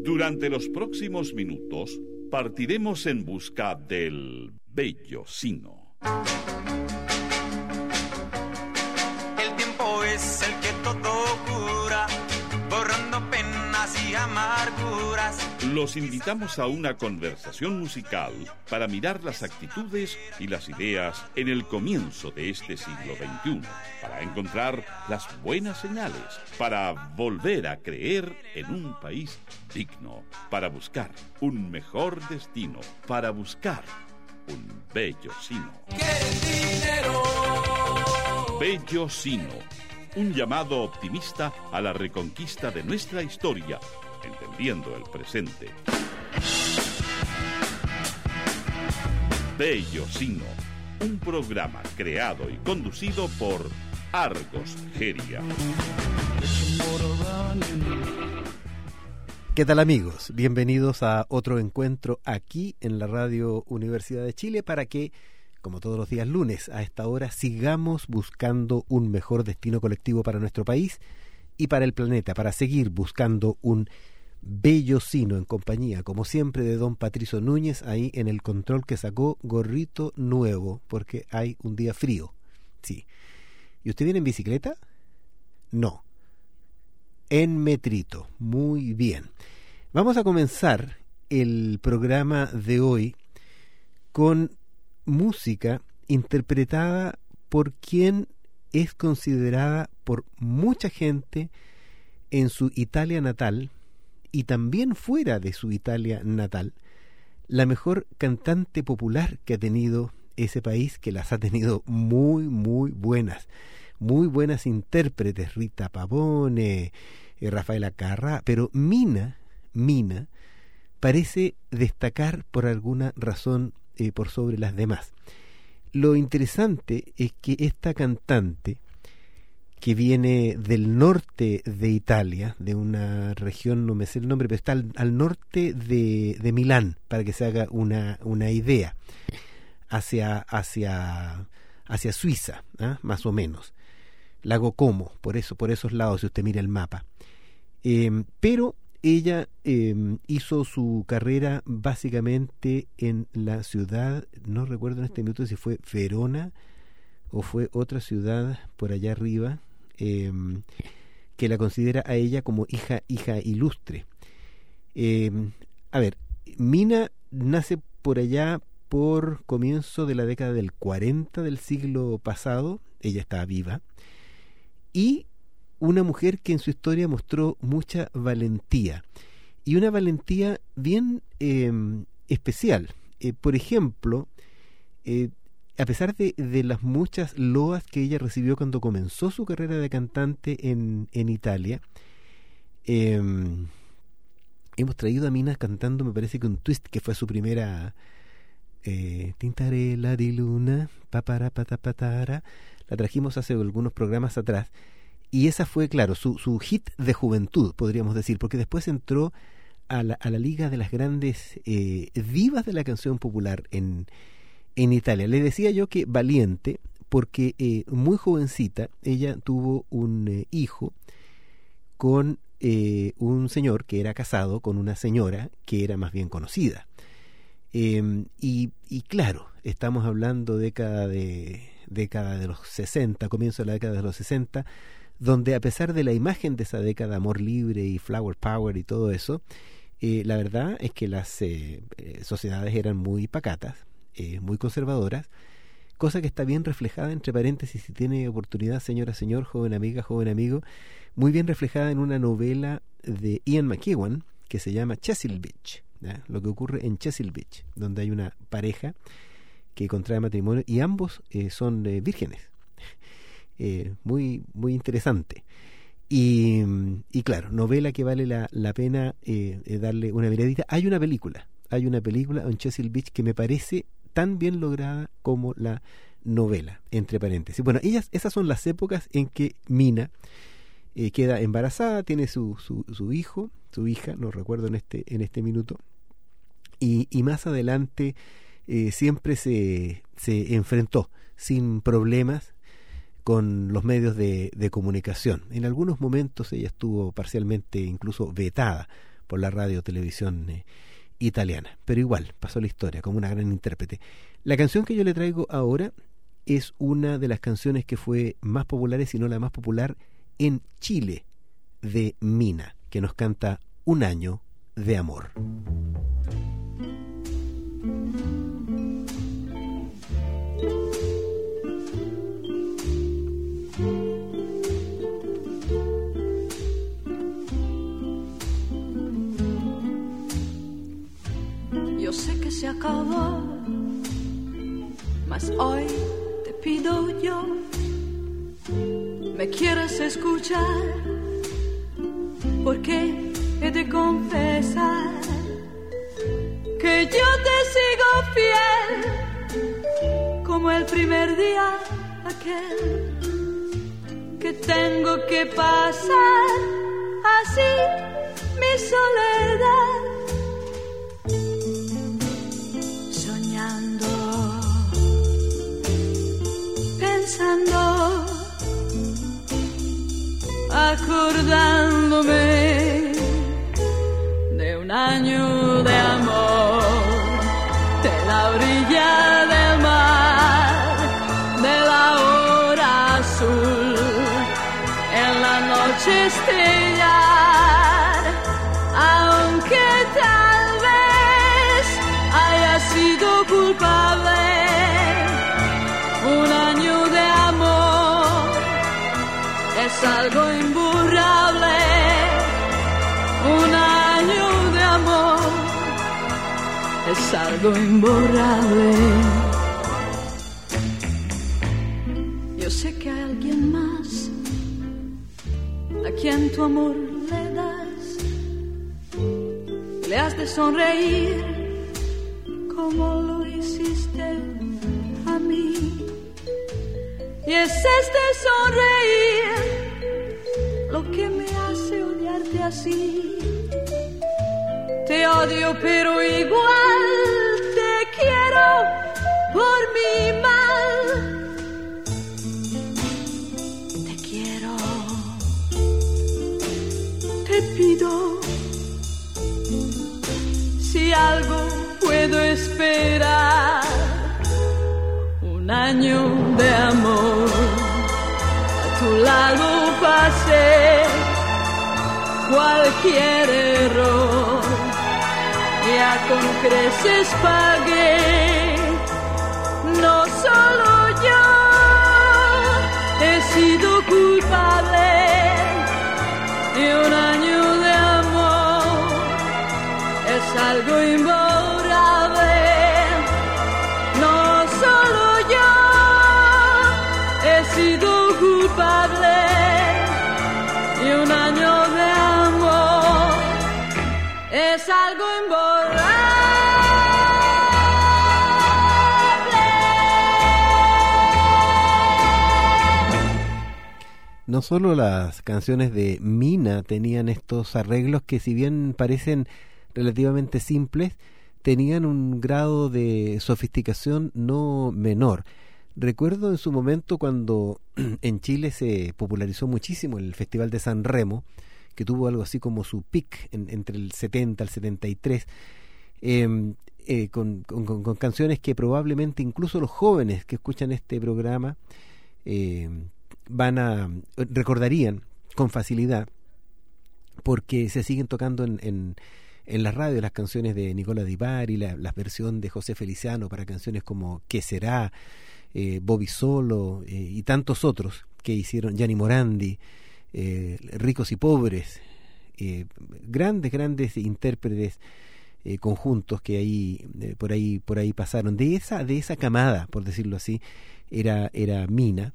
Durante los próximos minutos partiremos en busca del bello Sino. El tiempo es el que todo cura, borrando penas y amarguras. Los invitamos a una conversación musical para mirar las actitudes y las ideas en el comienzo de este siglo XXI, para encontrar las buenas señales, para volver a creer en un país digno, para buscar un mejor destino, para buscar un bello Sino. Bello Sino, un llamado optimista a la reconquista de nuestra historia, entendiendo el presente. Bello Sino, un programa creado y conducido por Argos Geria. ¿Qué tal, amigos? Bienvenidos a otro encuentro aquí en la Radio Universidad de Chile para que, como todos los días lunes a esta hora, sigamos buscando un mejor destino colectivo para nuestro país y para el planeta, para seguir buscando un bello Sino en compañía, como siempre, de don Patricio Núñez, ahí en el control que sacó gorrito nuevo, porque hay un día frío. Sí. ¿Y usted viene en bicicleta? No. En metrito. Muy bien. Vamos a comenzar el programa de hoy con música interpretada por quien es considerada por mucha gente en su Italia natal y también fuera de su Italia natal, la mejor cantante popular que ha tenido ese país, que las ha tenido muy buenas intérpretes, Rita Pavone, Rafaela Carrà, pero Mina parece destacar por alguna razón por sobre las demás. Lo interesante es que esta cantante, que viene del norte de Italia, de una región, no me sé el nombre, pero está al norte de Milán, para que se haga una idea, hacia Suiza, ¿eh? Más o menos. Lago Como, por esos lados, si usted mira el mapa. Pero ella hizo su carrera básicamente en la ciudad, no recuerdo en este minuto si fue Verona o fue otra ciudad por allá arriba, que la considera a ella como hija ilustre. A ver, Mina nace por allá por comienzo de la década del 40 del siglo pasado, ella estaba viva, y una mujer que en su historia mostró mucha valentía, y una valentía bien especial. Por ejemplo, a pesar de las muchas loas que ella recibió cuando comenzó su carrera de cantante en Italia, hemos traído a Mina cantando, me parece que un twist, que fue su primera Tintarella di Luna, papara patapatara, la trajimos hace algunos programas atrás, y esa fue, claro, su hit de juventud, podríamos decir, porque después entró a la liga de las grandes divas de la canción popular en Italia. Le decía yo que valiente, porque muy jovencita ella tuvo un hijo con un señor que era casado con una señora que era más bien conocida. Y claro, estamos hablando década de los 60, comienzo de la década de los 60, donde a pesar de la imagen de esa década, amor libre y flower power y todo eso, la verdad es que las sociedades eran muy pacatas, muy conservadoras, cosa que está bien reflejada, entre paréntesis, si tiene oportunidad, señora, señor, joven amiga, joven amigo, muy bien reflejada en una novela de Ian McEwan que se llama Cecil Beach, ¿ya? Lo que ocurre en Cecil Beach, donde hay una pareja que contrae matrimonio y ambos son vírgenes. Muy interesante. Y claro, novela que vale la pena darle una miradita. Hay una película en Cecil Beach que me parece tan bien lograda como la novela, entre paréntesis. Bueno, esas son las épocas en que Mina queda embarazada, tiene su hijo, su hija, no recuerdo en este minuto, y más adelante siempre se enfrentó sin problemas con los medios de comunicación. En algunos momentos ella estuvo parcialmente incluso vetada por la radio o televisión italiana, pero igual pasó la historia como una gran intérprete. La canción que yo le traigo ahora es una de las canciones que fue más populares, si no la más popular, en Chile, de Mina, que nos canta Un año de amor. Yo sé que se acabó, mas hoy te pido yo, ¿me quieres escuchar? Porque he de confesar que yo te sigo fiel, como el primer día aquel, que tengo que pasar así mi soledad, soñando, pensando, acordándome de un año de amor, de la orilla del mar, de la hora azul, en la noche estrellar, aunque tal vez haya sido culpable, un año de amor es algo imborrable, un año de amor es algo imborrable. Yo sé que hay alguien más a quien tu amor le das, le has de sonreír como lo hiciste a mí. Y es este sonreír lo que me hace odiarte así. Te odio pero igual te quiero por mi mal. Te quiero, te pido, si algo puedo esperar, un año de amor, a tu lado pasé cualquier error, ya con creces pagué, no solo yo he sido culpable, y un año de amor es algo imborrable. No solo yo he sido culpable, y un año de amor es algo imborrable. No solo las canciones de Mina tenían estos arreglos que, si bien parecen relativamente simples, tenían un grado de sofisticación no menor. Recuerdo en su momento cuando en Chile se popularizó muchísimo el Festival de San Remo, que tuvo algo así como su pic entre el 70 al 73, con canciones que probablemente incluso los jóvenes que escuchan este programa recordarían con facilidad, porque se siguen tocando en la radio las canciones de Nicola Di Bari, la versión de José Feliciano para canciones como ¿Qué será?, Bobby Solo y tantos otros que hicieron, Gianni Morandi, Ricos y Pobres, grandes intérpretes, conjuntos que ahí por ahí pasaron. De esa camada, por decirlo así, era Mina,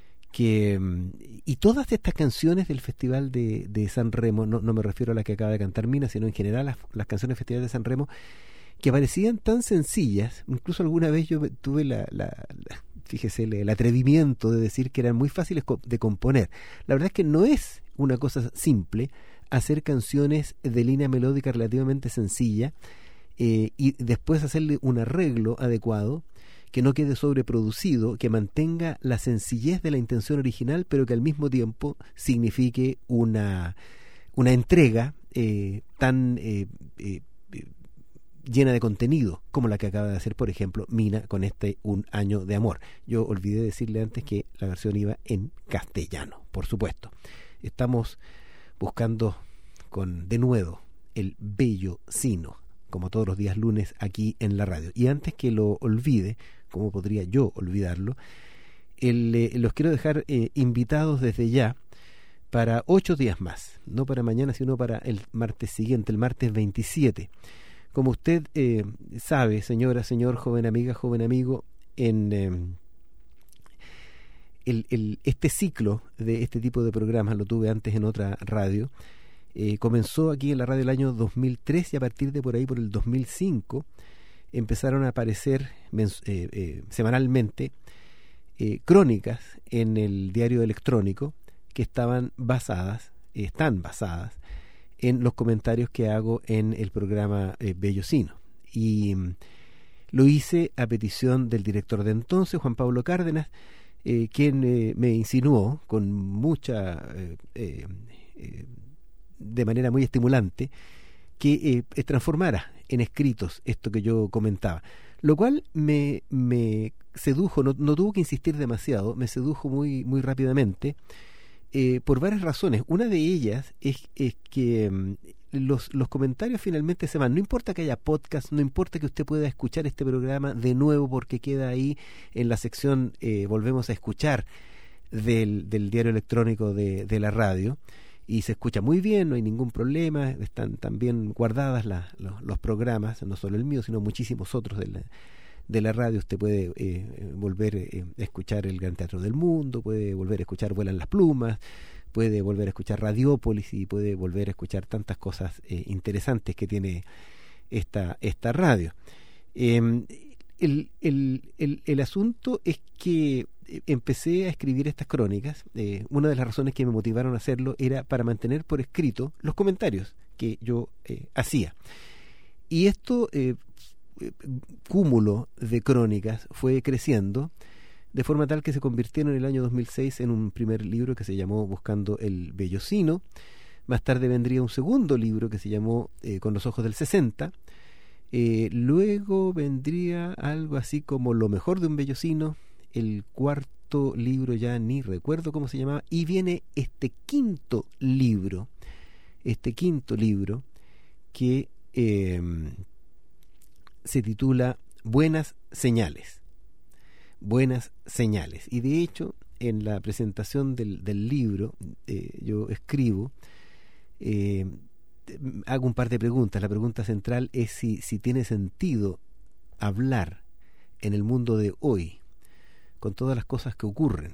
y todas estas canciones del Festival de San Remo, no me refiero a la que acaba de cantar Mina, sino en general las canciones del Festival de San Remo, que parecían tan sencillas. Incluso alguna vez yo tuve fíjese, el atrevimiento de decir que eran muy fáciles de componer. La verdad es que no es una cosa simple hacer canciones de línea melódica relativamente sencilla y después hacerle un arreglo adecuado, que no quede sobreproducido, que mantenga la sencillez de la intención original, pero que al mismo tiempo signifique una entrega tan llena de contenido como la que acaba de hacer, por ejemplo, Mina con Un año de amor. Yo olvidé decirle antes que la versión iba en castellano, por supuesto. Estamos buscando de nuevo el bello sino, como todos los días lunes aquí en la radio. Y antes que lo olvide, ¿cómo podría yo olvidarlo? Los quiero dejar invitados desde ya para 8 días más, no para mañana, sino para el martes siguiente, el martes 27. Como usted sabe, señora, señor, joven amiga, joven amigo, en este ciclo de este tipo de programas lo tuve antes en otra radio. Comenzó aquí en la radio el año 2003 y a partir de por ahí, por el 2005, empezaron a aparecer semanalmente crónicas en el diario electrónico que están basadas en los comentarios que hago en el programa Bello Sino. Y lo hice a petición del director de entonces, Juan Pablo Cárdenas, quien me insinuó con mucha de manera muy estimulante que transformara en escritos esto que yo comentaba, lo cual me sedujo, no tuvo que insistir demasiado, me sedujo muy, muy rápidamente, por varias razones. Una de ellas es que los comentarios finalmente se van. No importa que haya podcast, no importa que usted pueda escuchar este programa de nuevo porque queda ahí en la sección Volvemos a escuchar del diario electrónico de la radio, y se escucha muy bien, no hay ningún problema, están también guardadas los programas, no solo el mío, sino muchísimos otros de la radio. Usted puede volver a escuchar el Gran Teatro del Mundo, puede volver a escuchar Vuelan las Plumas, puede volver a escuchar Radiópolis y puede volver a escuchar tantas cosas interesantes que tiene esta radio. El asunto es que empecé a escribir estas crónicas. Una de las razones que me motivaron a hacerlo era para mantener por escrito los comentarios que yo hacía. Y esto cúmulo de crónicas fue creciendo de forma tal que se convirtieron en el año 2006 en un primer libro que se llamó Buscando el Bello Sino. Más tarde vendría un segundo libro que se llamó Con los ojos del 60. Luego vendría algo así como Lo mejor de un bello sino. El cuarto libro ya ni recuerdo cómo se llamaba, y viene este quinto libro que se titula Buenas Señales. Y de hecho, en la presentación del libro, yo escribo, hago un par de preguntas. La pregunta central es si tiene sentido hablar en el mundo de hoy, con todas las cosas que ocurren,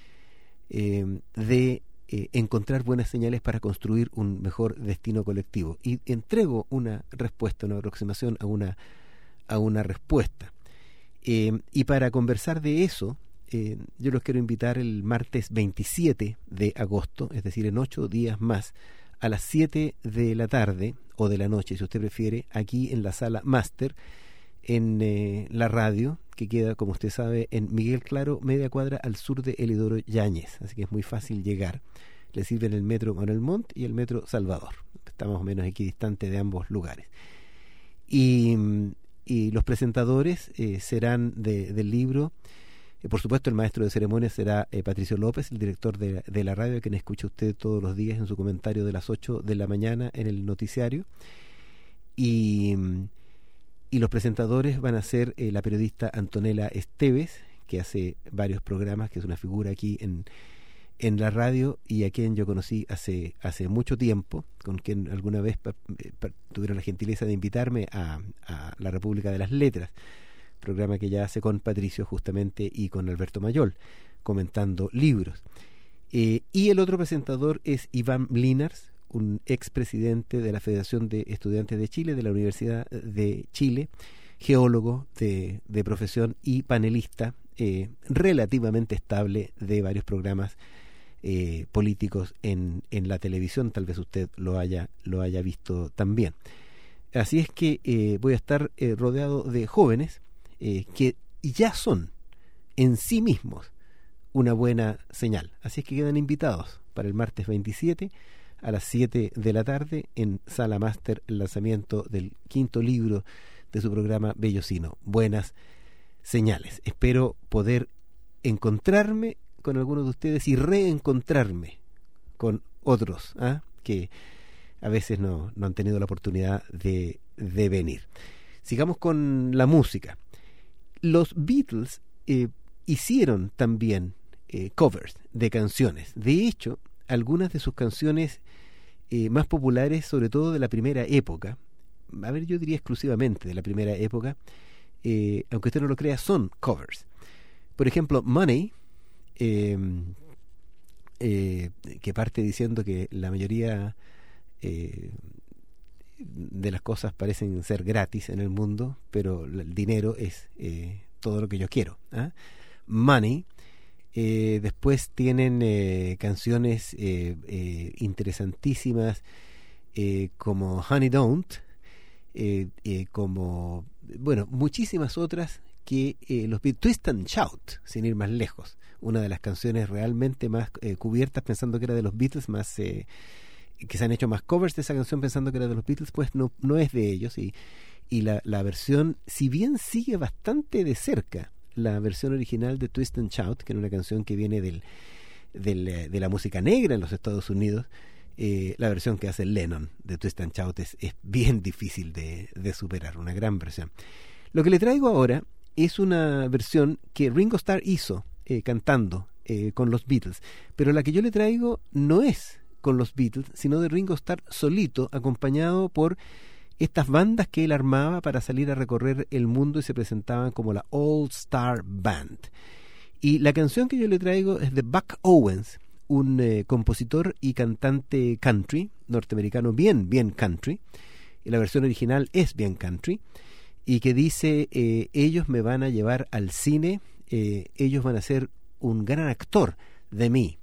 de encontrar buenas señales para construir un mejor destino colectivo. Y entrego una respuesta, una aproximación a una respuesta. Y para conversar de eso, yo los quiero invitar el martes 27 de agosto, es decir, en 8 días más, a las 7 de la tarde, o de la noche, si usted prefiere, aquí en la sala Máster, en la radio, que queda, como usted sabe, en Miguel Claro, media cuadra al sur de Elidoro Yáñez, así que es muy fácil llegar. Le sirven el metro Manuel Montt y el metro Salvador, está más o menos equidistante de ambos lugares. Y los presentadores serán del libro, por supuesto el maestro de ceremonias será Patricio López, el director de la radio, quien escucha usted todos los días en su comentario de las 8 de la mañana en el noticiario. Y los presentadores van a ser la periodista Antonella Esteves, que hace varios programas, que es una figura aquí en la radio y a quien yo conocí hace mucho tiempo, con quien alguna vez tuvieron la gentileza de invitarme a La República de las Letras, programa que ya hace con Patricio justamente y con Alberto Mayol, comentando libros. Y el otro presentador es Iván Llinars, un expresidente de la Federación de Estudiantes de Chile, de la Universidad de Chile, geólogo de profesión y panelista relativamente estable de varios programas políticos en la televisión. Tal vez usted lo haya visto también. Así es que voy a estar rodeado de jóvenes que ya son en sí mismos una buena señal. Así es que quedan invitados para el martes 27 a las 7 de la tarde en Sala Máster, el lanzamiento del 5º libro de su programa Bellocino, Buenas Señales. Espero poder encontrarme con algunos de ustedes y reencontrarme con otros que a veces no han tenido la oportunidad de venir. Sigamos con la música. Los Beatles hicieron también covers de canciones. De hecho, algunas de sus canciones más populares, sobre todo de la primera época, yo diría exclusivamente de la primera época, aunque usted no lo crea, son covers. Por ejemplo, Money, que parte diciendo que la mayoría de las cosas parecen ser gratis en el mundo, pero el dinero es todo lo que yo quiero. Money. Después tienen canciones interesantísimas como Honey Don't, como muchísimas otras que los Twist and Shout, sin ir más lejos, una de las canciones realmente más cubiertas pensando que era de los Beatles, más que se han hecho más covers de esa canción pensando que era de los Beatles, pues no es de ellos, y la versión, si bien sigue bastante de cerca la versión original de Twist and Shout, que era una canción que viene de la música negra en los Estados Unidos, la versión que hace Lennon de Twist and Shout es bien difícil de superar, una gran versión. Lo que le traigo ahora es una versión que Ringo Starr hizo cantando con los Beatles, pero la que yo le traigo no es con los Beatles, sino de Ringo Starr solito, acompañado por estas bandas que él armaba para salir a recorrer el mundo y se presentaban como la All Star Band. Y la canción que yo le traigo es de Buck Owens, un compositor y cantante country, norteamericano bien country, y la versión original es bien country, y que dice, ellos me van a llevar al cine, ellos van a ser un gran actor de mí.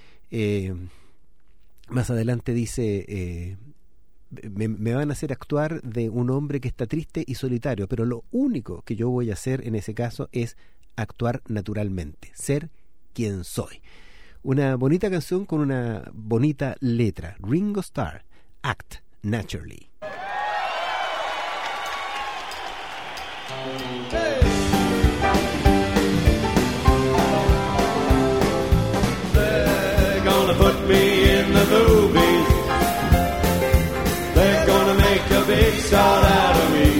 Más adelante dice... Me van a hacer actuar de un hombre que está triste y solitario, pero lo único que yo voy a hacer en ese caso es actuar naturalmente, ser quien soy. Una bonita canción con una bonita letra. Ringo Starr, Act Naturally. Hey! They're gonna put me in the movies. A big star out of me.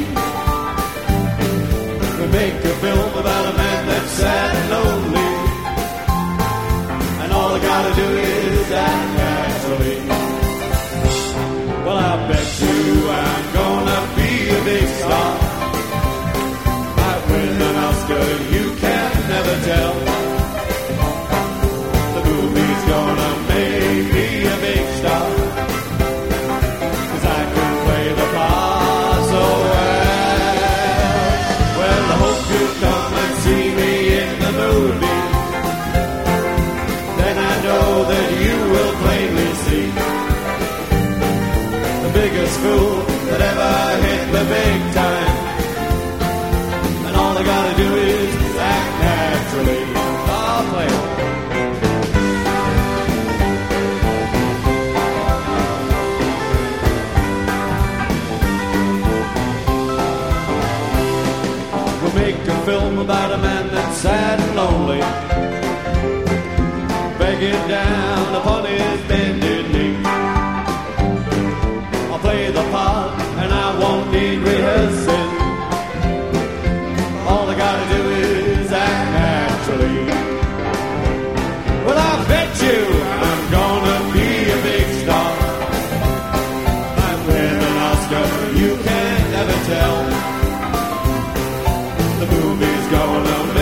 We make a film about a man that's sad and lonely, and all I gotta do is act naturally. Well, I bet you I'm gonna be a big star. I win an Oscar, you can never tell. The movie's gonna make me a big star. Biggest fool that ever hit the big time, and all I gotta do is act naturally. I'll play it. We'll make a film about a man that's sad and lonely, begging down upon his bended knee. Play the part and I won't need rehearsing. All I gotta do is act naturally. Well, I bet you I'm gonna be a big star. Might win an Oscar, you can't never tell. The movie's gonna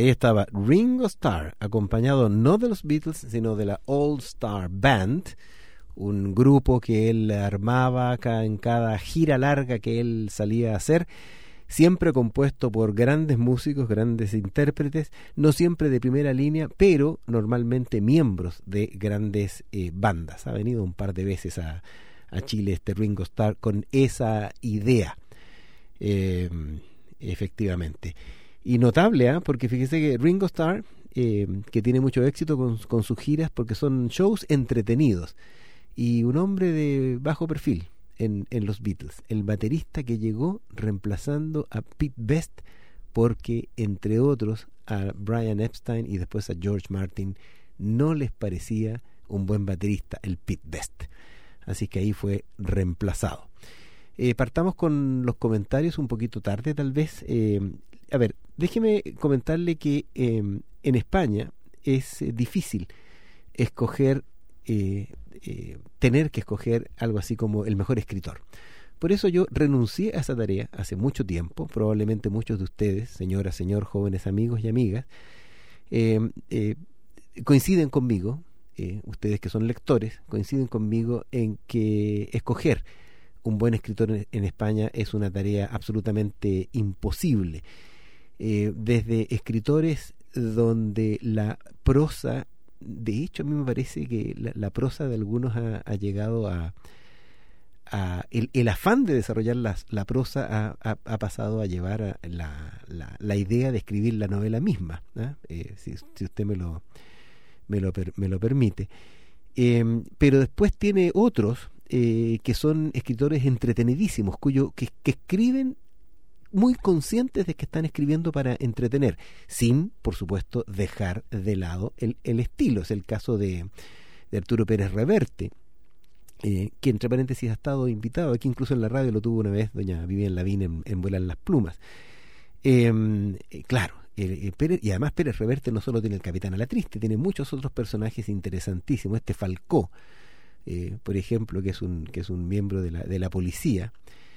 Ahí estaba Ringo Starr, acompañado no de los Beatles, sino de la All Star Band, un grupo que él armaba en cada gira larga que él salía a hacer, siempre compuesto por grandes músicos, grandes intérpretes, no siempre de primera línea, pero normalmente miembros de grandes bandas. Ha venido un par de veces a Chile Ringo Starr con esa idea, efectivamente. Y notable, porque fíjese que Ringo Starr, que tiene mucho éxito con sus giras, porque son shows entretenidos, y un hombre de bajo perfil en los Beatles, el baterista que llegó reemplazando a Pete Best, porque entre otros a Brian Epstein y después a George Martin no les parecía un buen baterista el Pete Best, así que ahí fue reemplazado. Partamos con los comentarios un poquito tarde tal vez. A ver, déjeme comentarle que en España es difícil escoger, tener que escoger algo así como el mejor escritor. Por eso yo renuncié a esa tarea hace mucho tiempo. Probablemente muchos de ustedes, señora, señor, jóvenes amigos y amigas, coinciden conmigo, ustedes que son lectores, coinciden conmigo en que escoger un buen escritor en España es una tarea absolutamente imposible. Desde escritores donde la prosa, de hecho a mí me parece que la prosa de algunos ha llegado a el afán de desarrollar la prosa ha pasado a llevar a la idea de escribir la novela misma, si usted me lo permite. Pero después tiene otros que son escritores entretenidísimos, que escriben muy conscientes de que están escribiendo para entretener, sin, por supuesto, dejar de lado el estilo. Es el caso de Arturo Pérez Reverte, que entre paréntesis ha estado invitado aquí, incluso en la radio lo tuvo una vez doña Vivian Lavín en Vuelan las Plumas. Claro, Pérez, y además Pérez Reverte no solo tiene el Capitán a la Triste, tiene muchos otros personajes interesantísimos. Falcó, por ejemplo, que es un miembro de la policía,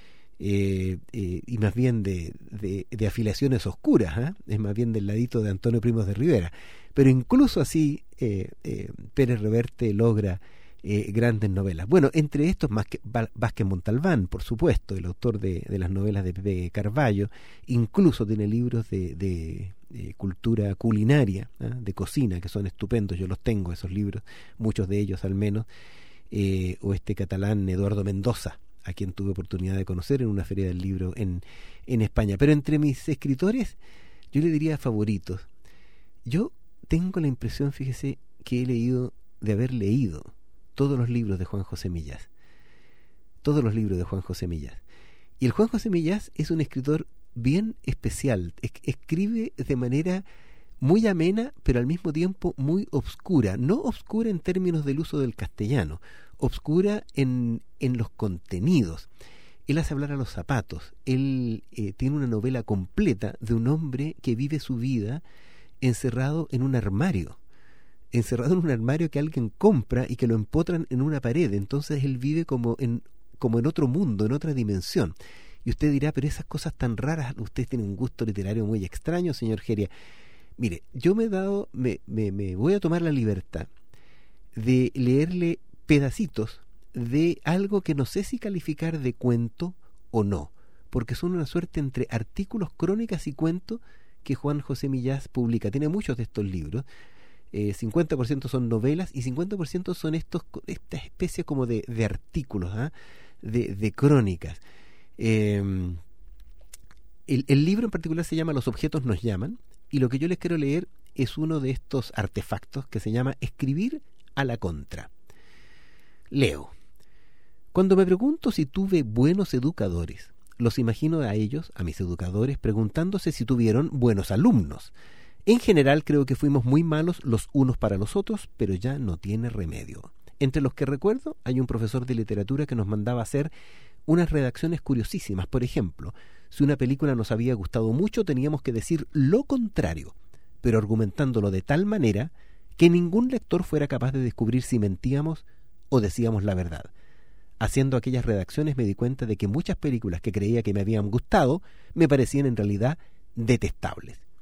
y más bien de afiliaciones oscuras, es más bien del ladito de Antonio Primos de Rivera, pero incluso así Pérez Reverte logra grandes novelas. Bueno, entre estos Vázquez Montalbán, por supuesto, el autor de las novelas de Pepe Carballo, incluso tiene libros de cultura culinaria, de cocina, que son estupendos. Yo los tengo, esos libros, muchos de ellos al menos. O este catalán Eduardo Mendoza, a quien tuve oportunidad de conocer en una feria del libro en España. Pero entre mis escritores, yo le diría favoritos. Yo tengo la impresión, fíjese, que de haber leído todos los libros de Juan José Millás. Todos los libros de Juan José Millás. Y el Juan José Millás es un escritor bien especial. Escribe de manera muy amena, pero al mismo tiempo muy obscura. No obscura en términos del uso del castellano, obscura en los contenidos. Él hace hablar a los zapatos. Él tiene una novela completa de un hombre que vive su vida encerrado en un armario. Encerrado en un armario que alguien compra y que lo empotran en una pared. Entonces él vive como en otro mundo, en otra dimensión. Y usted dirá, pero esas cosas tan raras, usted tiene un gusto literario muy extraño, señor Geria. Mire, yo me voy a tomar la libertad de leerle pedacitos de algo que no sé si calificar de cuento o no, porque son una suerte entre artículos, crónicas y cuentos que Juan José Millás publica. Tiene muchos de estos libros. 50% son novelas y 50% son esta especie como de artículos, de crónicas. El libro en particular se llama Los objetos nos llaman, y lo que yo les quiero leer es uno de estos artefactos que se llama Escribir a la contra. Leo. Cuando me pregunto si tuve buenos educadores, los imagino a ellos, a mis educadores, preguntándose si tuvieron buenos alumnos. En general creo que fuimos muy malos los unos para los otros, pero ya no tiene remedio. Entre los que recuerdo hay un profesor de literatura que nos mandaba hacer unas redacciones curiosísimas. Por ejemplo, si una película nos había gustado mucho, teníamos que decir lo contrario, pero argumentándolo de tal manera que ningún lector fuera capaz de descubrir si mentíamos o decíamos la verdad. Haciendo aquellas redacciones me di cuenta de que muchas películas que creía que me habían gustado me parecían en realidad detestables.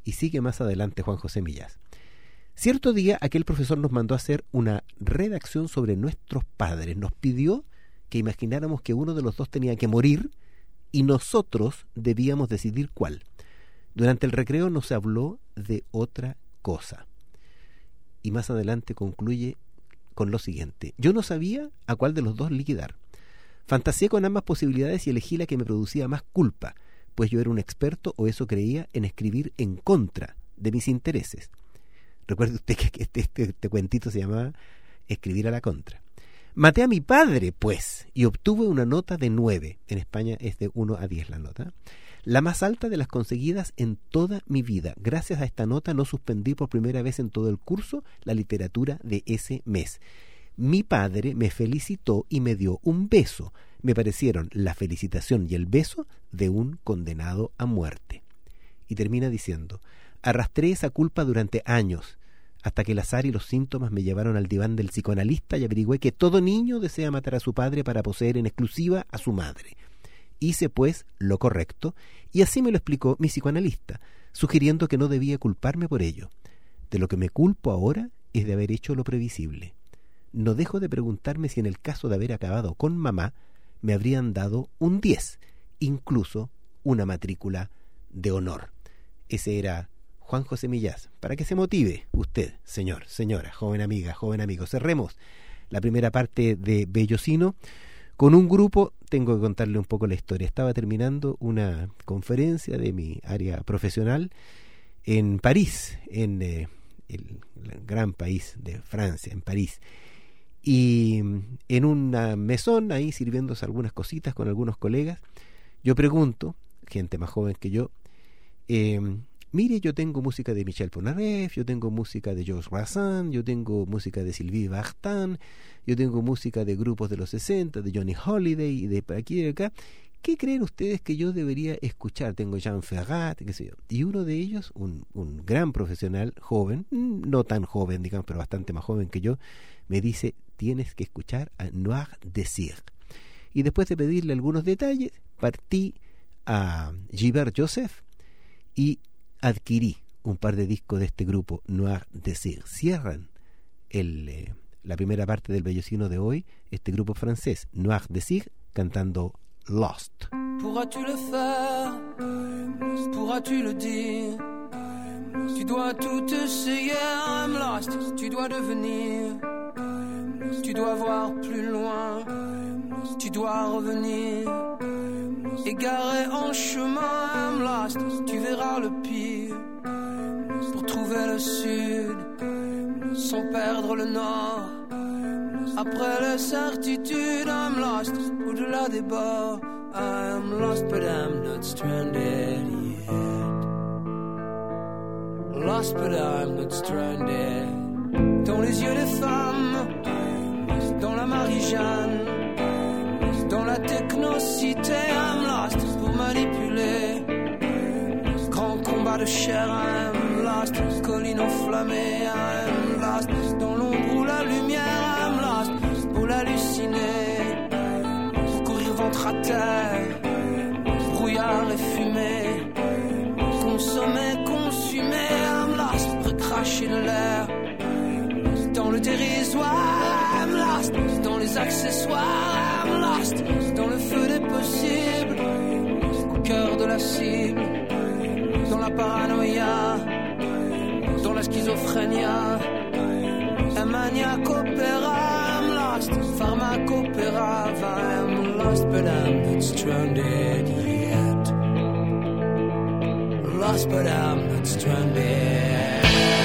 Y sigue más adelante Juan José Millás. Cierto día aquel profesor nos mandó a hacer una redacción sobre nuestros padres. Nos pidió que imagináramos que uno de los dos tenía que morir y nosotros debíamos decidir cuál. Durante el recreo nos habló de otra cosa. Y más adelante concluye con lo siguiente: yo no sabía a cuál de los dos liquidar. Fantaseé con ambas posibilidades y elegí la que me producía más culpa, pues yo era un experto, o eso creía, en escribir en contra de mis intereses. Recuerde usted que este cuentito se llamaba Escribir a la contra. Maté a mi padre, pues, y obtuve una nota de 9. En España es de 1 a 10 la nota. La más alta de las conseguidas en toda mi vida. Gracias a esta nota no suspendí por primera vez en todo el curso la literatura de ese mes. Mi padre me felicitó y me dio un beso. Me parecieron la felicitación y el beso de un condenado a muerte. Y termina diciendo: arrastré esa culpa durante años, hasta que el azar y los síntomas me llevaron al diván del psicoanalista y averigüé que todo niño desea matar a su padre para poseer en exclusiva a su madre. Hice, pues, lo correcto, y así me lo explicó mi psicoanalista, sugiriendo que no debía culparme por ello. De lo que me culpo ahora es de haber hecho lo previsible. No dejo de preguntarme si en el caso de haber acabado con mamá me habrían dado un 10, incluso una matrícula de honor. Ese era Juan José Millás, para que se motive usted, señor, señora, joven amiga, joven amigo. Cerremos la primera parte de Bellocino con un grupo. Tengo que contarle un poco la historia. Estaba terminando una conferencia de mi área profesional en París, en el gran país de Francia, en París. Y en una mesón ahí sirviéndose algunas cositas con algunos colegas, yo pregunto, gente más joven que yo, mire, yo tengo música de Michel Polnareff, yo tengo música de Georges Brassens, yo tengo música de Sylvie Vartan, yo tengo música de grupos de los 60, de Johnny Holiday y de aquí y de acá. ¿Qué creen ustedes que yo debería escuchar? Tengo Jean Ferrat, qué sé yo. Y uno de ellos, un gran profesional, joven, no tan joven, digamos, pero bastante más joven que yo, me dice: tienes que escuchar a Noir Désir. Y después de pedirle algunos detalles, partí a Gilbert Joseph y adquirí un par de discos de este grupo, Noir Désir. Cierran la primera parte del Bellocino de hoy, este grupo francés, Noir Désir, cantando Lost. Pourras-tu le faire? Pourras-tu le dire? Tu dois tout essayer, I'm lost. Tu dois devenir. Tu dois voir plus loin. Tu dois revenir. Égaré en chemin, I'm lost. Tu verras le pire. Pour trouver le sud, sans perdre le nord. Après les certitudes, I'm lost. Au-delà des bords, I'm lost, but I'm not stranded yet. Lost, but I'm not stranded. Dans les yeux des femmes, dans la Marie-Jeanne, dans la technocité, I'm lost pour manipuler. Grand combat de chair, I'm lost. Colline enflammée, I'm lost. Dans l'ombre ou la lumière, I'm lost pour l'halluciner. Pour courir ventre à terre, brouillard et fumée. Consommer, consumer, I'm lost. Recracher de l'air. Dans le dérisoire, I'm lost. Dans les accessoires, I'm lost. Dans le feu des possibles, au cœur de la cible. Dans la paranoïa, dans la schizophrénia. Un maniaque opéra, I'm lost. Pharmacopéra, I'm lost, but I'm not stranded yet. Lost, but I'm not stranded.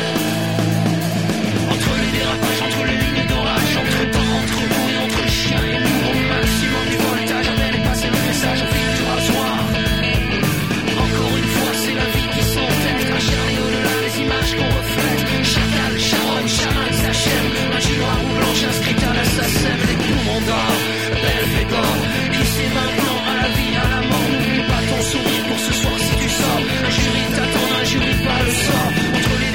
Entre les dérapages, entre les lignes d'orage, entre temps, entre bruit, entre le chien et nous, au maximum du voltage, appelle et passer le message, on fait du rasoir. Encore une fois, c'est la vie qui s'entête, acharnée au-delà des images qu'on reflète. Chacal, charogne, chaman, s'achève, magie noire ou blanche inscrite à l'assassin, les poumons d'or, belle fait gore. Ici maintenant, à la vie, à la mort, n'oublie pas ton sourire pour ce soir si tu sors. Un jury t'attend, un jury pas le sort. Entre les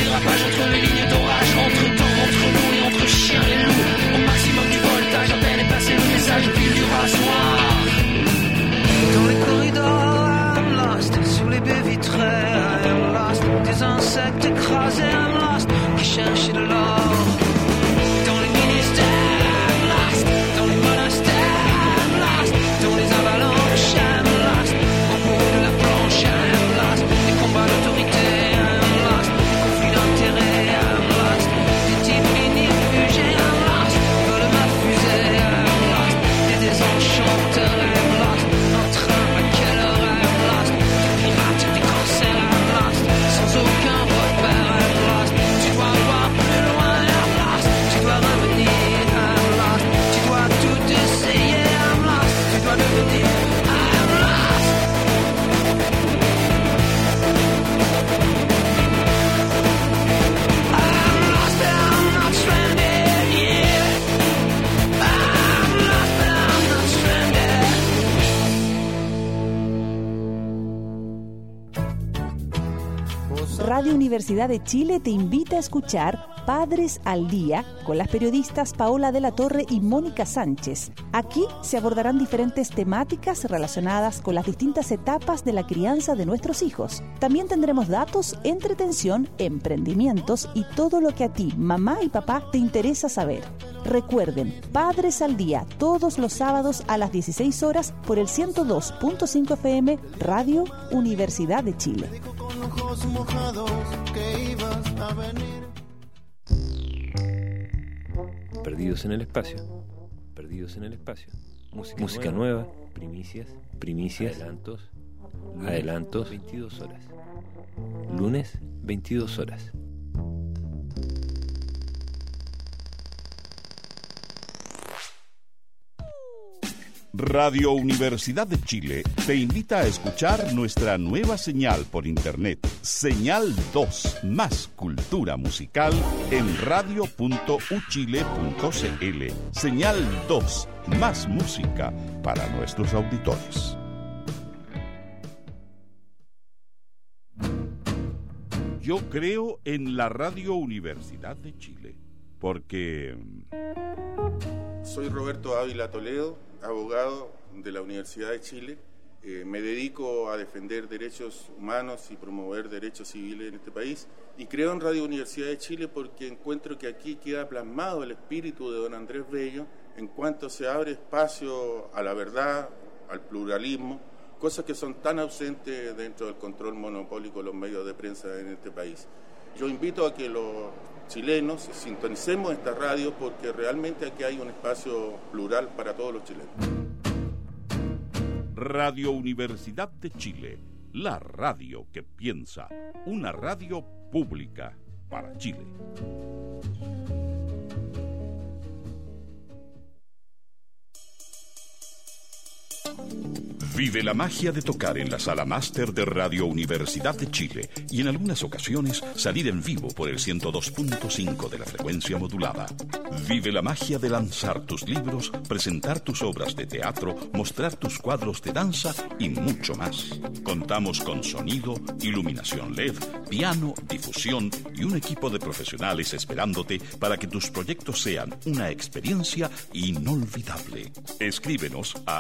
Radio Universidad de Chile te invita a escuchar Padres al Día con las periodistas Paola de la Torre y Mónica Sánchez. Aquí se abordarán diferentes temáticas relacionadas con las distintas etapas de la crianza de nuestros hijos. También tendremos datos, entretención, emprendimientos y todo lo que a ti, mamá y papá, te interesa saber. Recuerden, Padres al Día, todos los sábados a las 16 horas por el 102.5 FM, Radio Universidad de Chile. Perdidos en el espacio. Música nueva, primicias, adelantos, 22 horas. Lunes, 22 horas. Radio Universidad de Chile te invita a escuchar nuestra nueva señal por internet, Señal 2, más cultura musical en radio.uchile.cl. Señal 2, más música para nuestros auditores. Yo creo en la Radio Universidad de Chile, porque... Soy Roberto Ávila Toledo, abogado de la Universidad de Chile. Me dedico a defender derechos humanos y promover derechos civiles en este país. Y creo en Radio Universidad de Chile porque encuentro que aquí queda plasmado el espíritu de don Andrés Bello en cuanto se abre espacio a la verdad, al pluralismo, cosas que son tan ausentes dentro del control monopólico de los medios de prensa en este país. Yo invito a que los chilenos sintonicemos esta radio porque realmente aquí hay un espacio plural para todos los chilenos. Radio Universidad de Chile, la radio que piensa, una radio pública para Chile. Vive la magia de tocar en la sala máster de Radio Universidad de Chile y en algunas ocasiones salir en vivo por el 102.5 de la frecuencia modulada. Vive la magia de lanzar tus libros, presentar tus obras de teatro, mostrar tus cuadros de danza y mucho más. Contamos con sonido, iluminación LED, piano, difusión y un equipo de profesionales esperándote para que tus proyectos sean una experiencia inolvidable. Escríbenos a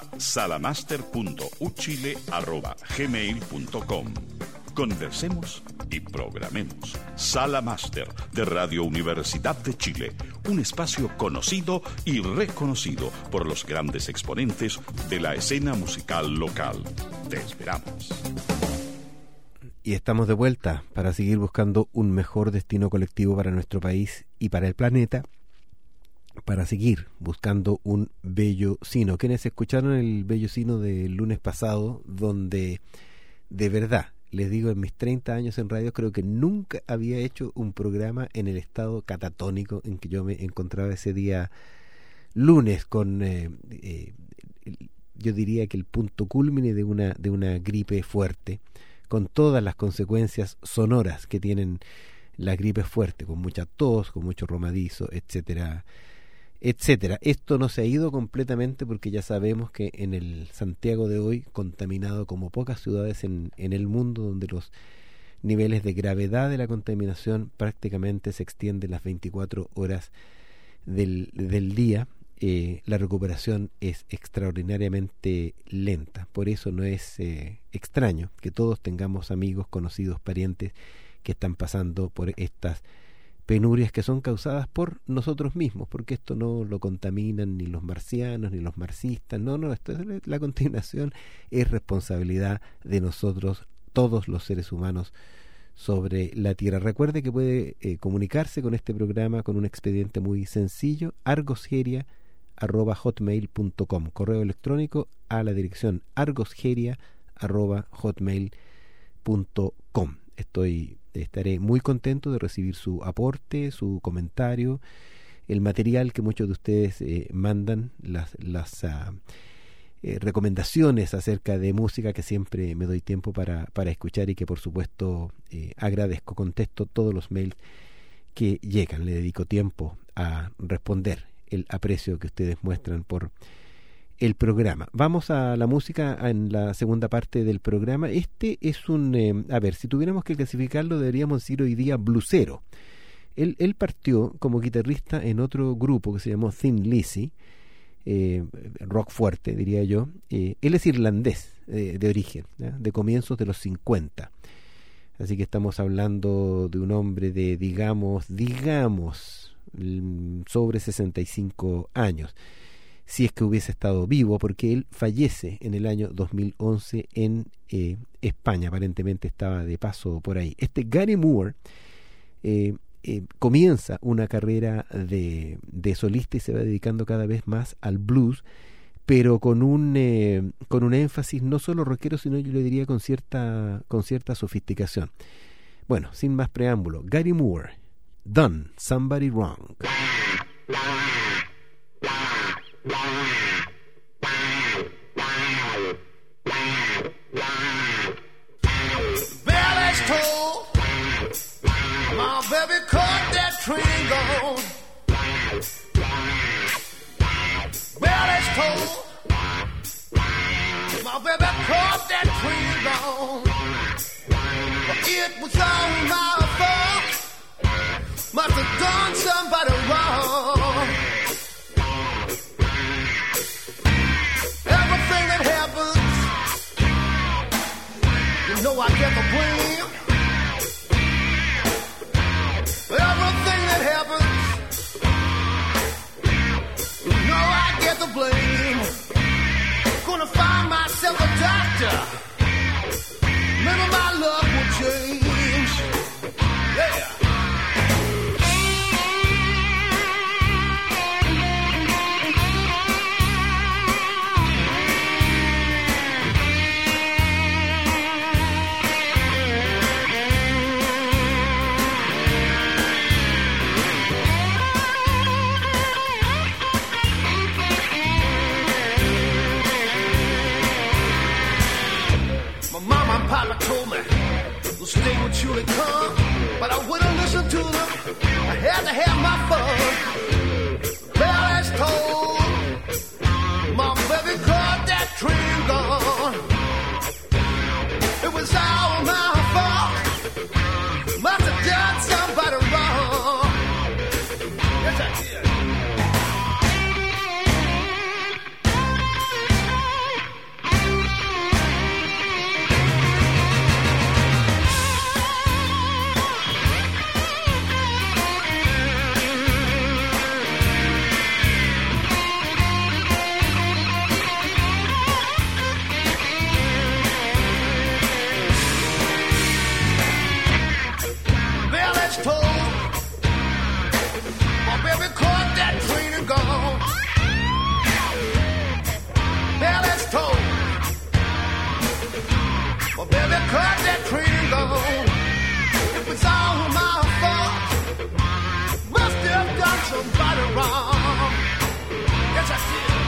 salamaster.uchile@gmail.com. Conversemos y programemos. Sala Máster de Radio Universidad de Chile, un espacio conocido y reconocido por los grandes exponentes de la escena musical local. Te esperamos. Y estamos de vuelta para seguir buscando un mejor destino colectivo para nuestro país y para el planeta, para seguir buscando un bello sino. Quienes escucharon el bello sino del lunes pasado, donde de verdad, les digo, en mis 30 años en radio creo que nunca había hecho un programa en el estado catatónico en que yo me encontraba ese día lunes, con yo diría que el punto cúlmine de una gripe fuerte, con todas las consecuencias sonoras que tienen las gripes fuertes, con mucha tos, con mucho romadizo, etcétera, etcétera. Esto no se ha ido completamente porque ya sabemos que en el Santiago de hoy, contaminado como pocas ciudades en el mundo, donde los niveles de gravedad de la contaminación prácticamente se extienden las 24 horas del día, la recuperación es extraordinariamente lenta. Por eso no es extraño que todos tengamos amigos, conocidos, parientes que están pasando por estas penurias que son causadas por nosotros mismos, porque esto no lo contaminan ni los marcianos ni los marxistas, no, la contaminación es responsabilidad de nosotros, todos los seres humanos sobre la Tierra. Recuerde que puede comunicarse con este programa con un expediente muy sencillo, argosgeria@hotmail.com, correo electrónico a la dirección argosgeria@hotmail.com. Estaré muy contento de recibir su aporte, su comentario, el material que muchos de ustedes mandan, las recomendaciones acerca de música que siempre me doy tiempo para escuchar y que por supuesto agradezco. Contesto todos los mails que llegan, le dedico tiempo a responder el aprecio que ustedes muestran por el programa. Vamos a la música en la segunda parte del programa. Este es un, a ver, si tuviéramos que clasificarlo, deberíamos decir hoy día bluesero. Él partió como guitarrista en otro grupo que se llamó Thin Lizzy, rock fuerte, diría yo. Él es irlandés de origen, ¿ya? De comienzos de los 50. Así que estamos hablando de un hombre de, digamos, sobre 65 años. Si es que hubiese estado vivo, porque él fallece en el año 2011 en España, aparentemente estaba de paso por ahí. Gary Moore comienza una carrera de solista y se va dedicando cada vez más al blues, pero con un énfasis no solo rockero, sino yo le diría con cierta sofisticación. Bueno, sin más preámbulo, Gary Moore, Done Somebody Wrong. Belly's told, my baby caught that train gone. Belly's told, my baby caught that train gone. It was all my fault. Must have done somebody wrong. Everything that happens, you know I get the blame. Everything that happens, you know I get the blame. Gonna find myself a doctor. Maybe my luck will change. Yeah. Papa told me the state would surely come, but I wouldn't listen to them. I had to have my fun. Belly's told, my baby caught that train gone. It was all my fault. Must have done somebody wrong. Yes, I did. Caught that train gone. It was all my fault. Must have done somebody wrong. Yes, I did.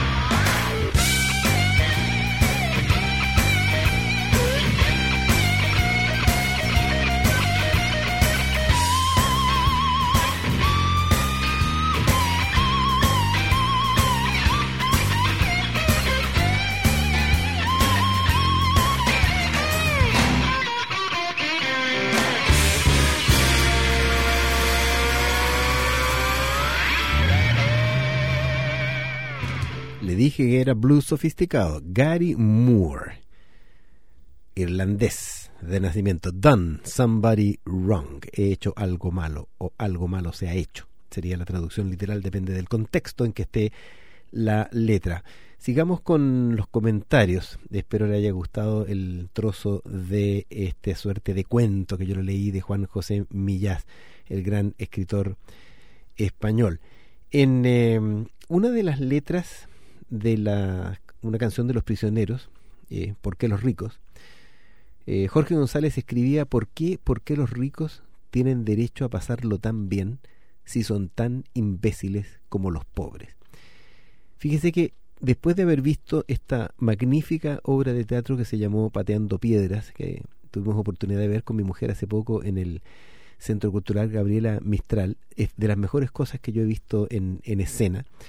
Dije que era blues sofisticado. Gary Moore, irlandés de nacimiento. Done somebody wrong. He hecho algo malo, o algo malo se ha hecho. Sería la traducción literal, depende del contexto en que esté la letra. Sigamos con los comentarios. Espero le haya gustado el trozo de esta suerte de cuento que yo lo leí de Juan José Millás, el gran escritor español. En una de las letras de una canción de Los Prisioneros, ¿Por qué los ricos? Jorge González escribía: ¿por qué los ricos tienen derecho a pasarlo tan bien si son tan imbéciles como los pobres? Fíjese que después de haber visto esta magnífica obra de teatro que se llamó Pateando Piedras, que tuvimos oportunidad de ver con mi mujer hace poco en el Centro Cultural Gabriela Mistral, es de las mejores cosas que yo he visto en escena.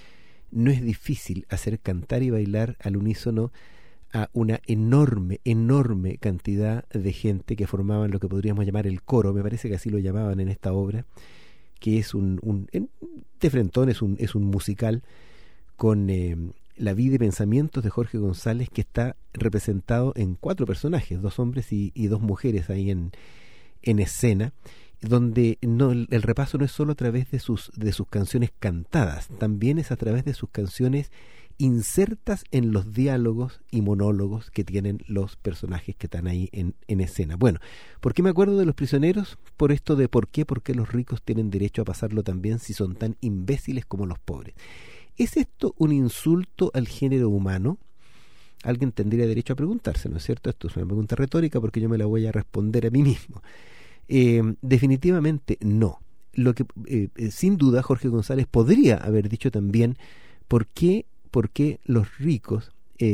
no es difícil hacer cantar y bailar al unísono a una enorme cantidad de gente que formaban lo que podríamos llamar el coro, me parece que así lo llamaban en esta obra, que es de frentón es un musical con la vida y pensamientos de Jorge González, que está representado en 4 personajes, 2 hombres y 2 mujeres ahí en escena, donde el repaso no es solo a través de sus canciones cantadas, también es a través de sus canciones insertas en los diálogos y monólogos que tienen los personajes que están ahí en escena. Bueno, ¿por qué me acuerdo de Los Prisioneros? Por esto de por qué los ricos tienen derecho a pasarlo también si son tan imbéciles como los pobres. ¿Es esto un insulto al género humano? Alguien tendría derecho a preguntarse, ¿no es cierto? Esto es una pregunta retórica porque yo me la voy a responder a mí mismo. Definitivamente no. Lo que sin duda Jorge González podría haber dicho también por qué los ricos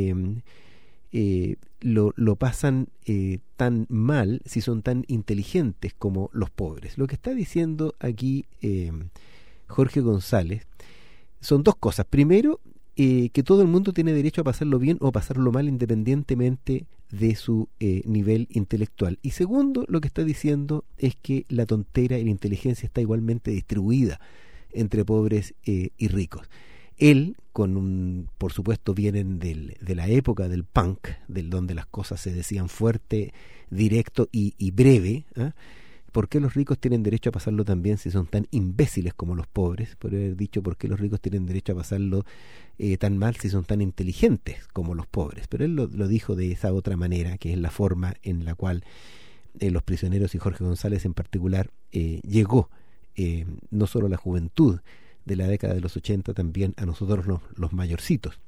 lo pasan tan mal si son tan inteligentes como los pobres. Lo que está diciendo aquí Jorge González son 2 cosas. Primero, que todo el mundo tiene derecho a pasarlo bien o pasarlo mal independientemente de su nivel intelectual. Y segundo, lo que está diciendo es que la tontera y la inteligencia está igualmente distribuida entre pobres y ricos. Él, por supuesto, vienen de la época del punk, donde las cosas se decían fuerte, directo y breve. ¿Por qué los ricos tienen derecho a pasarlo tan bien si son tan imbéciles como los pobres? Podría haber dicho por qué los ricos tienen derecho a pasarlo tan mal si son tan inteligentes como los pobres. Pero él lo dijo de esa otra manera, que es la forma en la cual Los Prisioneros y Jorge González en particular llegó no solo a la juventud de la década de los 80, también a nosotros los mayorcitos.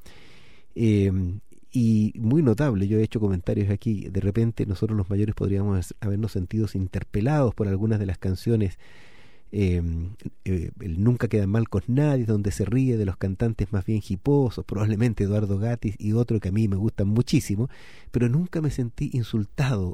Y muy notable, yo he hecho comentarios aquí, de repente nosotros los mayores podríamos habernos sentido interpelados por algunas de las canciones, el Nunca queda mal con nadie, donde se ríe de los cantantes más bien hiposos, probablemente Eduardo Gatti y otro que a mí me gustan muchísimo, pero nunca me sentí insultado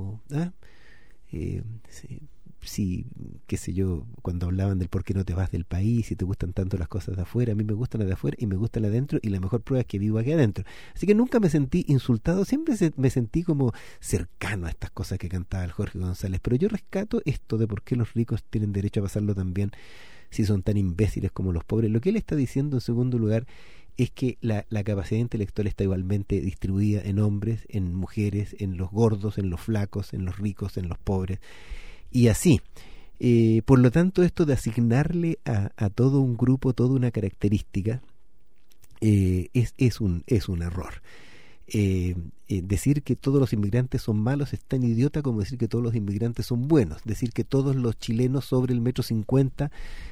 sí, qué sé yo, cuando hablaban del por qué no te vas del país, si te gustan tanto las cosas de afuera. A mí me gustan las de afuera y me gustan las de adentro, y la mejor prueba es que vivo aquí adentro. Así que nunca me sentí insultado, siempre me sentí como cercano a estas cosas que cantaba el Jorge González. Pero yo rescato esto de por qué los ricos tienen derecho a pasarlo tan bien si son tan imbéciles como los pobres. Lo que él está diciendo en segundo lugar es que la capacidad intelectual está igualmente distribuida en hombres, en mujeres, en los gordos, en los flacos, en los ricos, en los pobres. Y así, por lo tanto, esto de asignarle a todo un grupo, toda una característica, es un error. Decir que todos los inmigrantes son malos es tan idiota como decir que todos los inmigrantes son buenos. Decir que todos los chilenos sobre el 1,50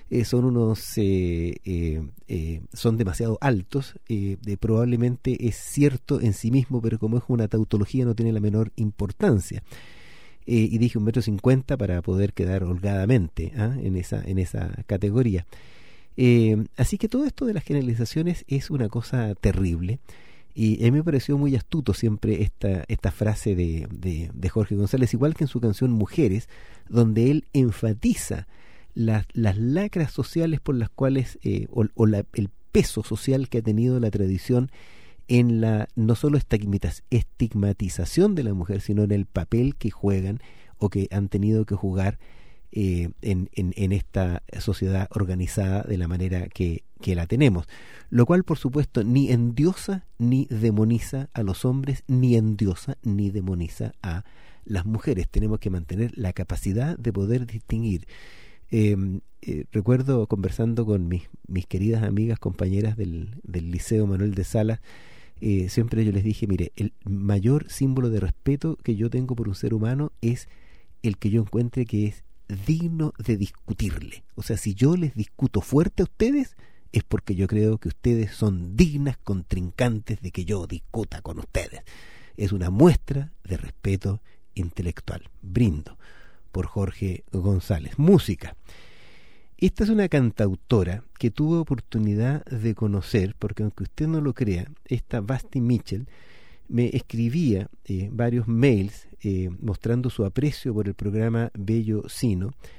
m son demasiado altos, probablemente es cierto en sí mismo, pero como es una tautología no tiene la menor importancia. Y dije 1,50 m para poder quedar holgadamente en esa categoría. Así que todo esto de las generalizaciones es una cosa terrible, y a mí me pareció muy astuto siempre esta frase de Jorge González, igual que en su canción Mujeres, donde él enfatiza las lacras sociales por las cuales el peso social que ha tenido la tradición en la no solo estigmatización de la mujer, sino en el papel que juegan o que han tenido que jugar en esta sociedad organizada de la manera que la tenemos, lo cual por supuesto ni endiosa ni demoniza a los hombres, ni endiosa ni demoniza a las mujeres. Tenemos que mantener la capacidad de poder distinguir. Recuerdo conversando con mis queridas amigas, compañeras del Liceo Manuel de Salas, siempre yo les dije, mire, el mayor símbolo de respeto que yo tengo por un ser humano es el que yo encuentre que es digno de discutirle. O sea, si yo les discuto fuerte a ustedes, es porque yo creo que ustedes son dignas contrincantes de que yo discuta con ustedes. Es una muestra de respeto intelectual. Brindo por Jorge González. Música. Esta es una cantautora que tuve oportunidad de conocer, porque aunque usted no lo crea, esta Basti Mitchell me escribía varios mails mostrando su aprecio por el programa Bello Sino,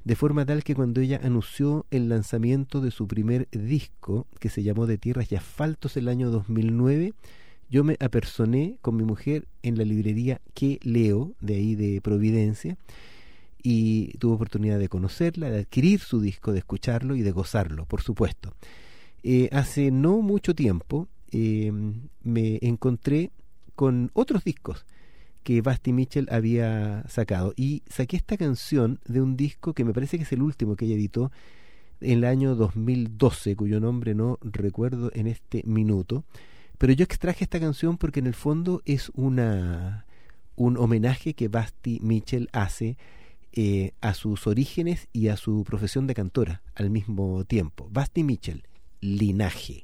de forma tal que cuando ella anunció el lanzamiento de su primer disco, que se llamó De Tierras y Asfaltos, el año 2009, yo me apersoné con mi mujer en la librería Que Leo, de ahí de Providencia, y tuve oportunidad de conocerla, de adquirir su disco, de escucharlo y de gozarlo, por supuesto. Hace no mucho tiempo me encontré con otros discos que Basti Mitchell había sacado, y saqué esta canción de un disco que me parece que es el último que ella editó en el año 2012, cuyo nombre no recuerdo en este minuto, pero yo extraje esta canción porque en el fondo es un homenaje que Basti Mitchell hace a sus orígenes y a su profesión de cantora al mismo tiempo. Basti Mitchell, Linaje.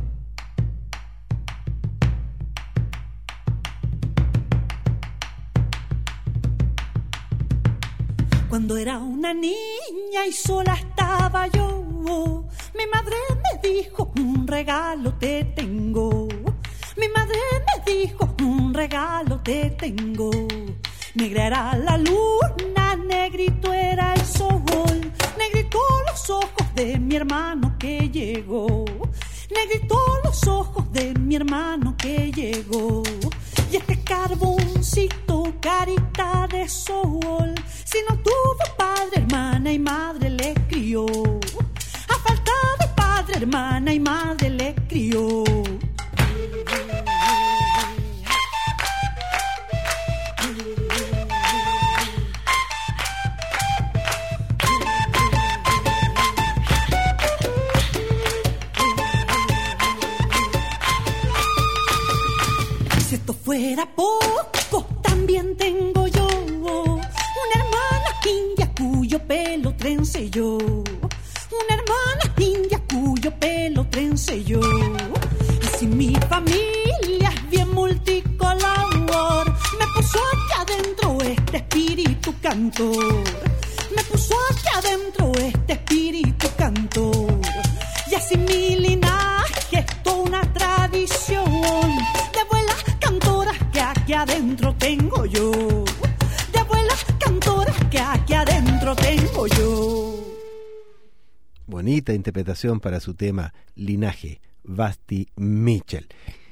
Cuando era una niña y sola estaba yo, mi madre me dijo, un regalo te tengo. Mi madre me dijo, un regalo te tengo. Negra era la luna, negrito era el sol, negrito los ojos de mi hermano que llegó, negrito los ojos de mi hermano que llegó. Y este carboncito, carita de sol, si no tuvo padre, hermana y madre le crió. A falta de padre, hermana y madre le crió. Si esto fuera poco, también tengo yo una hermana india cuyo pelo trencé yo. Una hermana india cuyo pelo trencé yo. Así mi familia es bien multicolor. Me puso aquí adentro este espíritu cantor. Me puso aquí adentro este espíritu cantor. Y así mi linaje es toda una tradición de abuelas cantoras que aquí adentro tengo yo. De abuelas cantoras que aquí adentro tengo yo. Bonita interpretación para su tema Linaje, Basti Mitchell.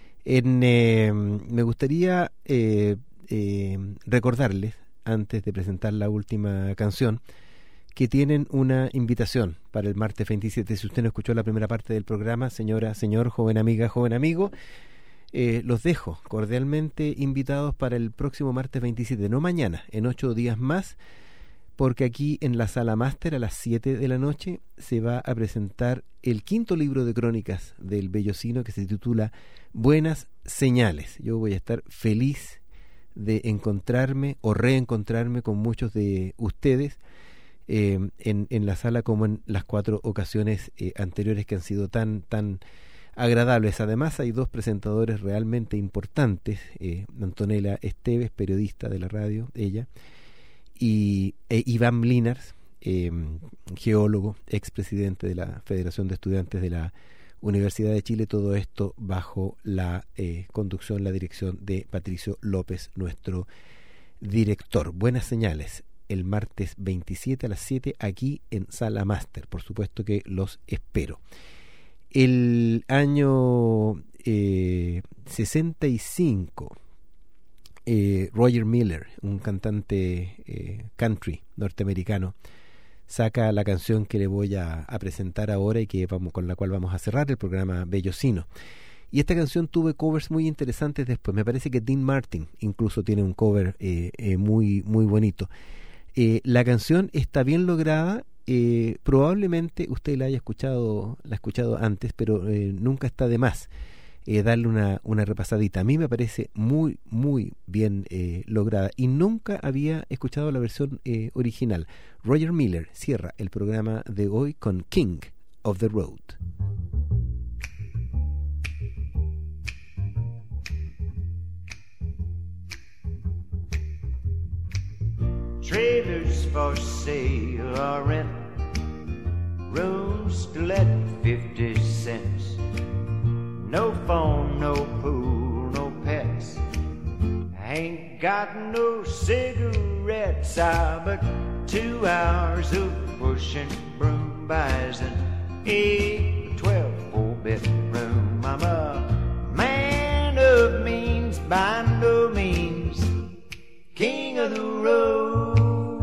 Me gustaría recordarles, antes de presentar la última canción, que tienen una invitación para el martes 27. Si usted no escuchó la primera parte del programa, señora, señor, joven amiga, joven amigo, los dejo cordialmente invitados para el próximo martes 27, no mañana, en 8 días más, porque aquí en la Sala Máster a las 7 de la noche se va a presentar el quinto libro de crónicas del Bellocino, que se titula Buenas Señales. Yo voy a estar feliz de encontrarme o reencontrarme con muchos de ustedes en la sala, como en las 4 ocasiones anteriores, que han sido tan agradables. Además hay 2 presentadores realmente importantes, Antonella Esteves, periodista de la radio, ella, y Iván Mlinars, geólogo, expresidente de la Federación de Estudiantes de la Universidad de Chile. Todo esto bajo la conducción, la dirección de Patricio López, nuestro director. Buenas Señales, el martes 27 a las 7 aquí en Sala Máster. Por supuesto que los espero. El año 65, Roger Miller, un cantante country norteamericano, saca la canción que le voy a presentar ahora y con la cual vamos a cerrar el programa Bellocino. Y esta canción tuvo covers muy interesantes después. Me parece que Dean Martin incluso tiene un cover muy, muy bonito. La canción está bien lograda. Probablemente usted la ha escuchado antes, pero nunca está de más darle una repasadita. A mí me parece muy, muy bien lograda, y nunca había escuchado la versión original. Roger Miller cierra el programa de hoy con King of the Road. Trailers for sale or rent, rooms to let 50 cents. No phone, no pool, no pets. Ain't ain't got no cigarettes, but 2 hours of pushing broom buys an 8 or 12 4-bedroom. I'm a man of means, by no means king of the road.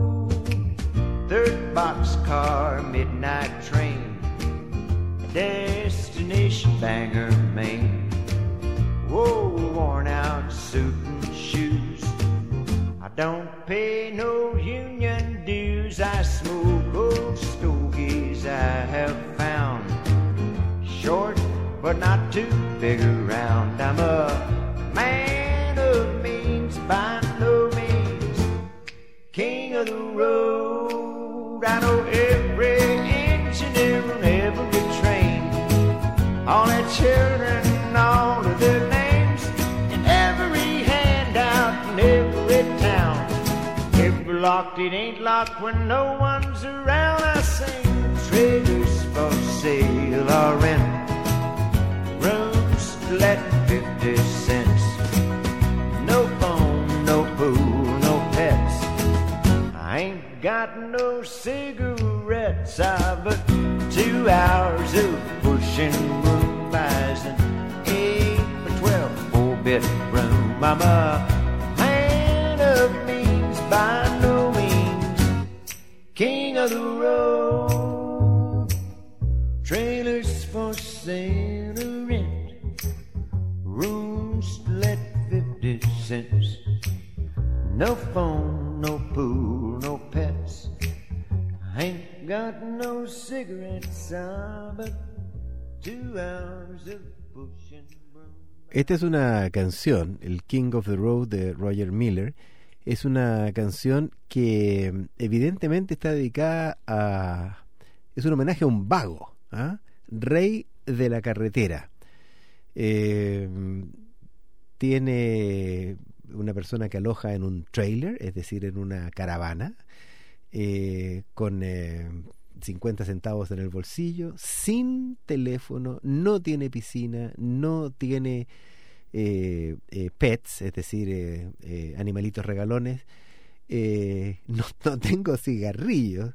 3rd boxcar, midnight train, destination Bangor, Maine. Whoa, worn out suit and shoes. I don't pay no union dues. I smoke old stogies I have found, short but not too big around. I'm a man of means, by no means king of the road. I know every engineer on every train, all the children, all of their names, and every handout in every town. If we're locked, it ain't locked when no one's around. I sing trailers for sale or rent, rooms to let 50 cents. No phone, no pool, no pets. I ain't got no cigarettes, but 2 hours of pushing broom buys an 8 or 12 4-bedroom. I'm a man of means, by no means king of the road. Trailers for sale or rent, rooms to let 50 cents. No phone, no pool, no pets. I ain't got no cigarettes, but 2 hours of pushing. Esta es una canción, el King of the Road de Roger Miller. Es una canción que evidentemente está dedicada a... es un homenaje a un vago, ¿ah? Rey de la carretera. Tiene una persona que aloja en un trailer, es decir, en una caravana, con 50 centavos en el bolsillo, sin teléfono, no tiene piscina, no tiene pets, es decir, animalitos regalones, no tengo cigarrillos,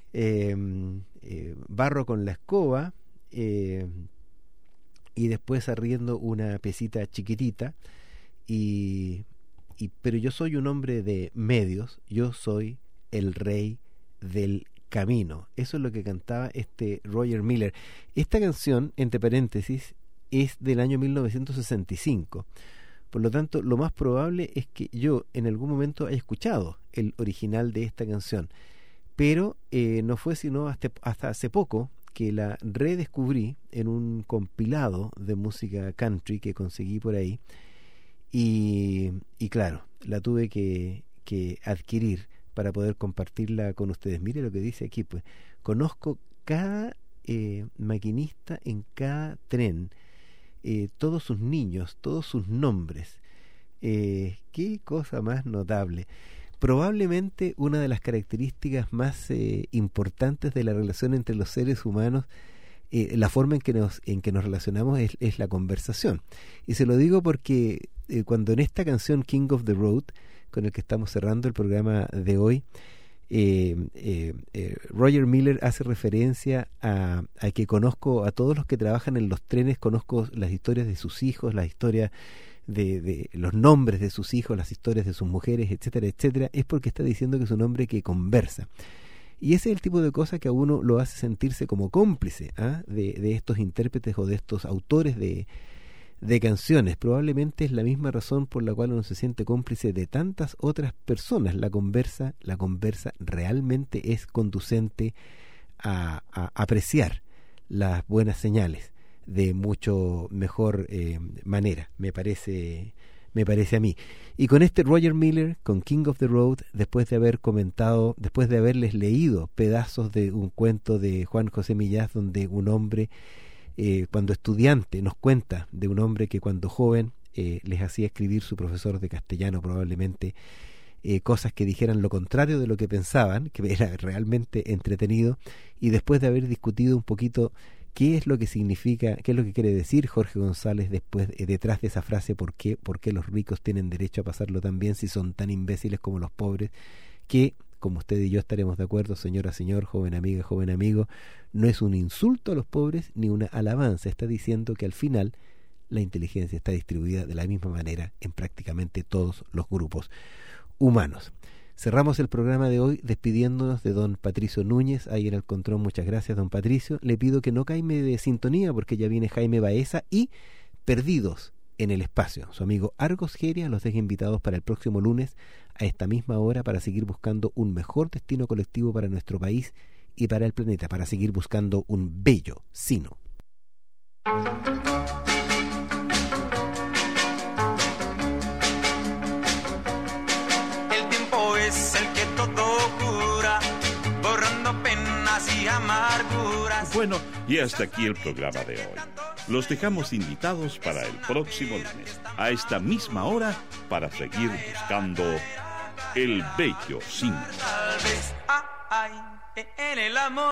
barro con la escoba, y después arriendo una pesita chiquitita, pero yo soy un hombre de medios, yo soy el rey del camino. Eso es lo que cantaba este Roger Miller. Esta canción, entre paréntesis, es del año 1965. Por lo tanto, lo más probable es que yo en algún momento haya escuchado el original de esta canción, pero no fue sino hasta hace poco que la redescubrí en un compilado de música country que conseguí por ahí, y claro, la tuve que adquirir para poder compartirla con ustedes. Mire lo que dice aquí, pues: conozco cada maquinista en cada tren, todos sus niños, todos sus nombres. Qué cosa más notable. Probablemente una de las características más importantes de la relación entre los seres humanos, la forma en que nos relacionamos es la conversación. Y se lo digo porque cuando en esta canción King of the Road, con el que estamos cerrando el programa de hoy, Roger Miller hace referencia a que conozco a todos los que trabajan en los trenes, conozco las historias de sus hijos, las historias de los nombres de sus hijos, las historias de sus mujeres, etcétera, etcétera. Es porque está diciendo que es un hombre que conversa. Y ese es el tipo de cosa que a uno lo hace sentirse como cómplice de estos intérpretes o de estos autores de canciones. Probablemente es la misma razón por la cual uno se siente cómplice de tantas otras personas. La conversa realmente es conducente a apreciar las buenas señales de mucho mejor manera, me parece a mí. Y con este Roger Miller, con King of the Road, después de haberles leído pedazos de un cuento de Juan José Millás, donde un hombre, cuando estudiante, nos cuenta de un hombre que cuando joven les hacía escribir su profesor de castellano, probablemente cosas que dijeran lo contrario de lo que pensaban, que era realmente entretenido, y después de haber discutido un poquito, ¿Qué es lo que significa, qué es lo que quiere decir Jorge González detrás de esa frase? ¿Por qué los ricos tienen derecho a pasarlo tan bien si son tan imbéciles como los pobres? Que, como usted y yo estaremos de acuerdo, señora, señor, joven amiga, joven amigo, no es un insulto a los pobres ni una alabanza. Está diciendo que al final la inteligencia está distribuida de la misma manera en prácticamente todos los grupos humanos. Cerramos el programa de hoy despidiéndonos de don Patricio Núñez, ahí en el control. Muchas gracias, don Patricio. Le pido que no caiga de sintonía porque ya viene Jaime Baeza y Perdidos en el Espacio. Su amigo Argos Geria los deja invitados para el próximo lunes a esta misma hora para seguir buscando un mejor destino colectivo para nuestro país y para el planeta, para seguir buscando un bello sino. Es el que todo cura, borrando penas y amarguras. Bueno, y hasta aquí el programa de hoy. Los dejamos invitados para el próximo lunes, a esta misma hora, para seguir buscando el bello sino. Tal vez, en el amor.